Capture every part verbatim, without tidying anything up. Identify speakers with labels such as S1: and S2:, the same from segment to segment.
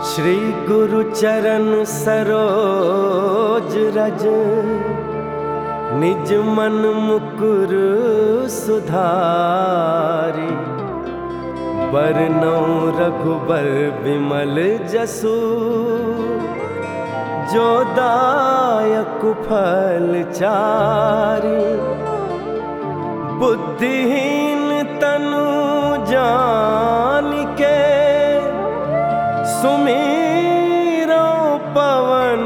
S1: श्री गुरु चरण सरोज रज, निज मन मुकुर सुधारी। बरनौ रघुबर बिमल जसु, जो दायक फल चारि। बुद्धिहीन तनु जानिके, सुमीरो पवन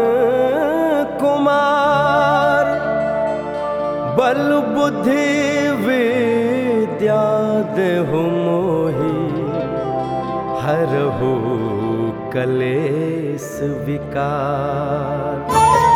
S1: कुमार। बल बुद्धि विद्या देहु मोहि, हरहु कलेस विकार।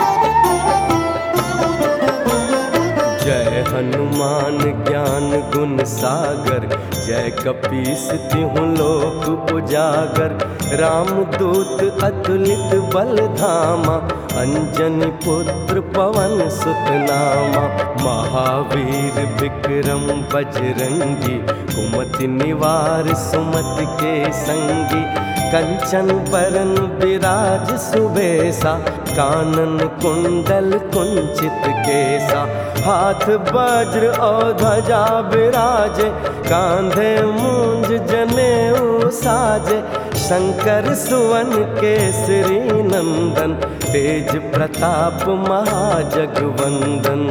S1: जय हनुमान ज्ञान गुण सागर, जय कपीस तिहुँ लोक उजागर। रामदूत अतुलित बल धामा, अंजनी पुत्र पवन सुत नामा। महावीर विक्रम बजरंगी, कुमति निवार सुमति के संगी। कंचन बरन विराज सुबेसा, कानन कुंडल कुंचित केसा। हाथ वज्र और ध्वजा विराजे, कांधे मूंज जनेऊ साजे। शंकर सुवन केसरी नंदन, तेज प्रताप महाजगवंदन।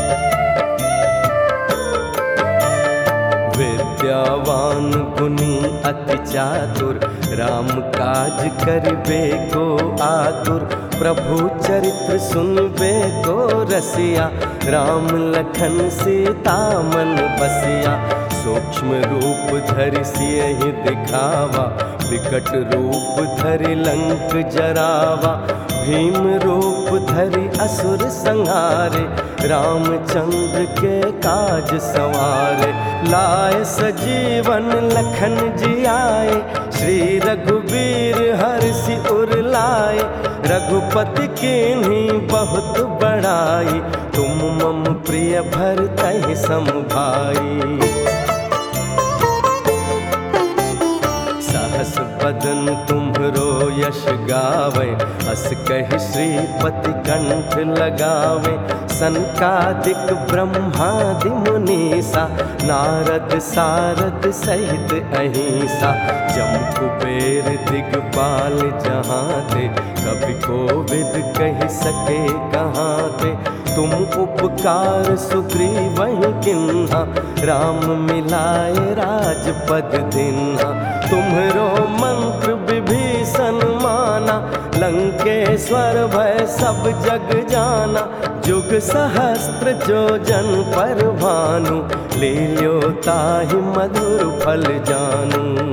S1: विद्यावान गुणी अति चातुर, राम काज करिबे को आतुर। प्रभु चरित्र सुनबे को रसिया, राम लखन सीता मन बसिया। सूक्ष्म रूप धरि सियहि दिखावा, विकट रूप धरि लंक जरावा। भीम रूप धरि असुर संहारे, रामचंद्र के काज सवारे। लाए सजीवन लखन जियाए, श्री रघुबीर हर्षि उर लाए। रघुपति कीन्ही बहुत बड़ाई, तुम मम प्रिय भरतहि सम भाई। सहस बदन तुम्हरो यश गावे, हस कहि श्रीपति कंठ लगावे। सनकादिक ब्रह्मादि मुनीसा, नारद सारद सहित अहिंसा। जम कुबेर दिगपाल जहाँ ते, कवि कोविद कहि सके कहाँ ते। तुम उपकार सुग्रीवहि किन्हा, राम मिलाए राजपद दिन्हा। तुम्हरो मंत्र विभीषण माना, लंकेश्वर भय सब जग जाना। जुग सहस्त्र जो जन पर भानु, लील्यो ताहि मधुर फल जानू।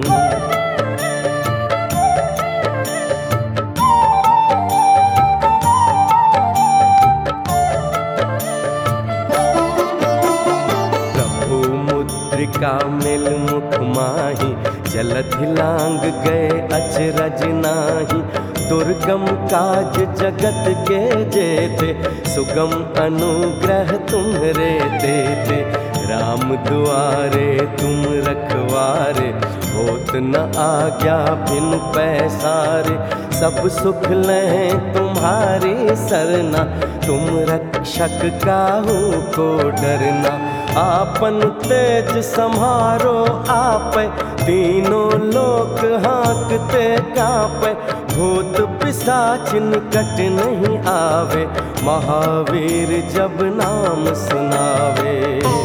S1: का मिल मुख माही, जलधि लांग गए अचरज नाही। दुर्गम काज जगत के जेते, सुगम अनुग्रह तुम्हरे देते। राम दुआरे तुम रखवारे, होत न आज्ञा बिनु पैसारे। सब सुख लें तुम्हारी सरना, तुम रक्षक काहू को डरना। आपन तेज सम्हारो आपै, तीनों लोक हाँकते काँपै। भूत पिशाच निकट नहीं आवे, महावीर जब नाम सुनावे।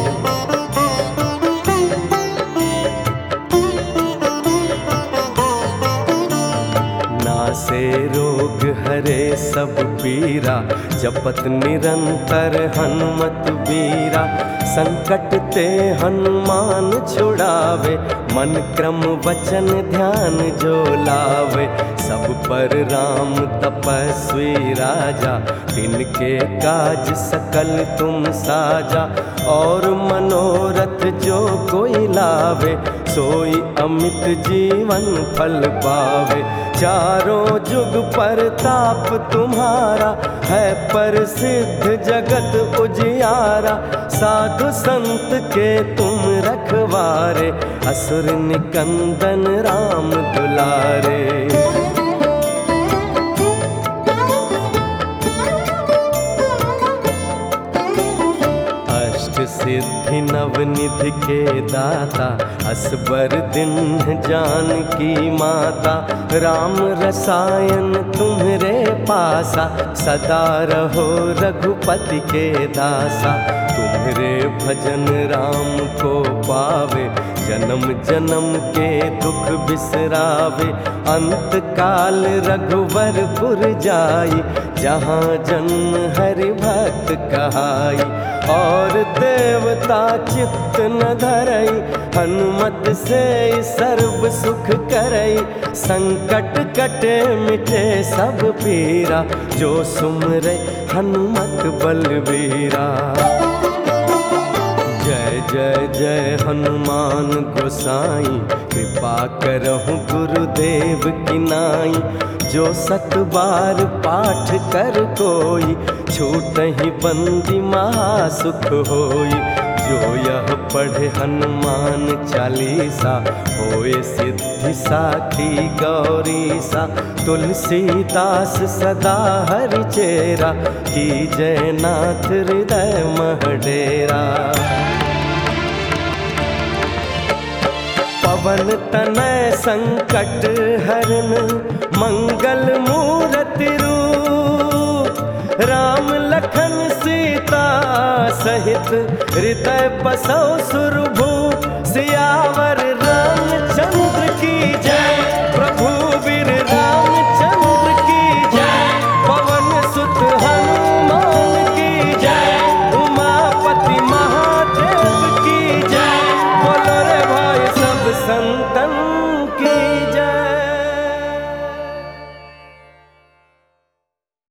S1: नासे रोग हरे सब पीरा, जपत निरंतर हनुमत बीरा। संकट ते हनुमान छुड़ावे, मन क्रम वचन ध्यान जो लावे। सब पर राम तपस्वी राजा, तिनके काज सकल तुम साजा। और मनोरथ जो कोई लावे, सोई अमित जीवन फल पावे। चारों जुग परताप तुम्हारा, है प्रसिद्ध जगत उजियारा। साधु संत के तुम रखवारे, असुर निकंदन राम दुलारे। सिद्धि नवनिधि के दाता, असबर दिन जानकी माता। राम रसायन तुम्हरे पासा, सदा रहो रघुपति के दासा। तुम्हरे भजन राम को पावे, जन्म जन्म के दुख बिसरावे। अंत काल रघुवरपुर जाई, जहाँ जन्म हरि भक्त कहाई। और देवता चित्त न धरई, हनुमत से सर्व सुख करई। संकट कटे मिटे सब पीरा, जो सुमरे हनुमत बलवीरा। जय जय जय हनुमान गोसाई, कृपा करहु गुरुदेव की नाई। जो सत बार पाठ कर कोई, छूटहि बंदी महासुख होई। जो यह पढ़े हनुमान चालीसा, होए सिद्धि साखी गौरीसा। तुलसीदास सदा हरि चेरा, की जय नाथ हृदय मह डेरा। पवन तनय संकट हरन, मंगल मूरति रूप। राम लखन सीता सहित, हृदय बसौ सुरभूप। सियावर रामचंद्र की जय, प्रभु वीर रामचंद्र की जय। पवन सुत हनुमान की जय, उमापति महादेव की जय। बोलो रे भाई सब संतन की जय।